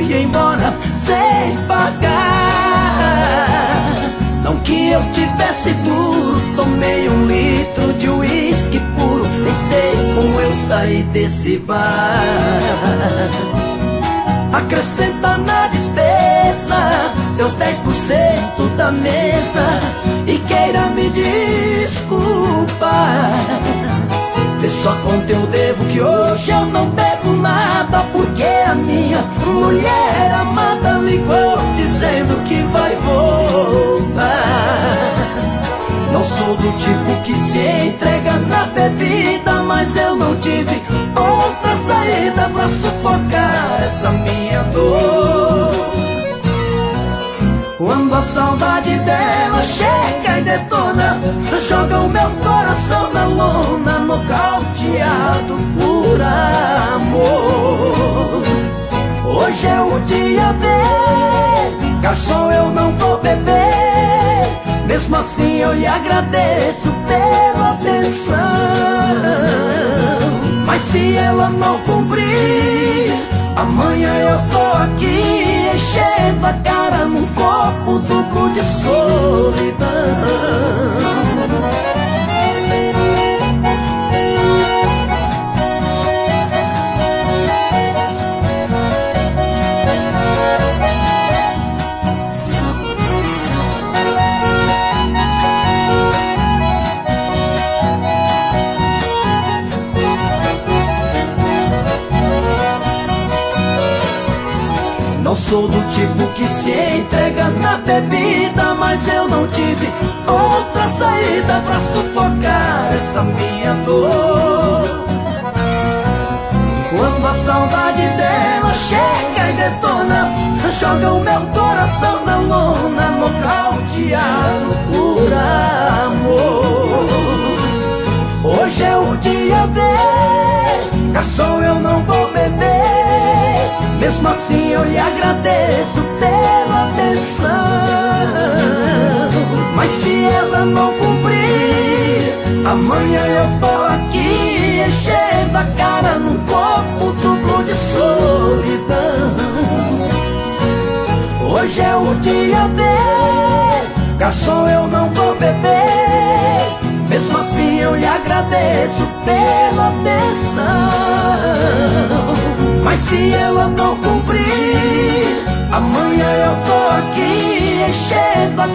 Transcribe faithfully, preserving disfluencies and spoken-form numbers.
fui embora sem pagar. Não que eu tivesse duro, tomei um litro de uísque puro, nem sei como eu saí desse bar. Acrescenta na despesa seus dez por cento da mesa e queira me desculpar. Vê só quanto eu devo, que hoje eu não bebo nada, porque a minha mulher amada ligou dizendo que vai voltar. Não sou do tipo que se entrega na bebida, mas eu não tive outra saída pra sufocar essa minha dor. Quando a saudade dela chega e detona, joga o meu coração na lona, nocauteado por amor. Hoje é o dia D, garçom, eu não vou beber. Mesmo assim eu lhe agradeço pela atenção. Mas se ela não cumprir, amanhã eu tô aqui enchendo a cara num copo duplo de solidão. Não sou do tipo que se entrega na bebida, mas eu não tive outra saída pra sufocar essa minha dor. Quando a saudade dela chega e detona, joga o meu coração na lona, nocauteado por amor. Hoje é o dia D, garçom, eu não vou beber. Mesmo assim eu lhe agradeço pela atenção. Mas se ela não cumprir, amanhã eu tô aqui enchendo a cara num copo duplo de solidão. Hoje é o dia D, garçom, eu não vou beber. Mesmo assim eu lhe agradeço pela atenção. Mas se ela não cumprir, amanhã eu tô aqui enchendo a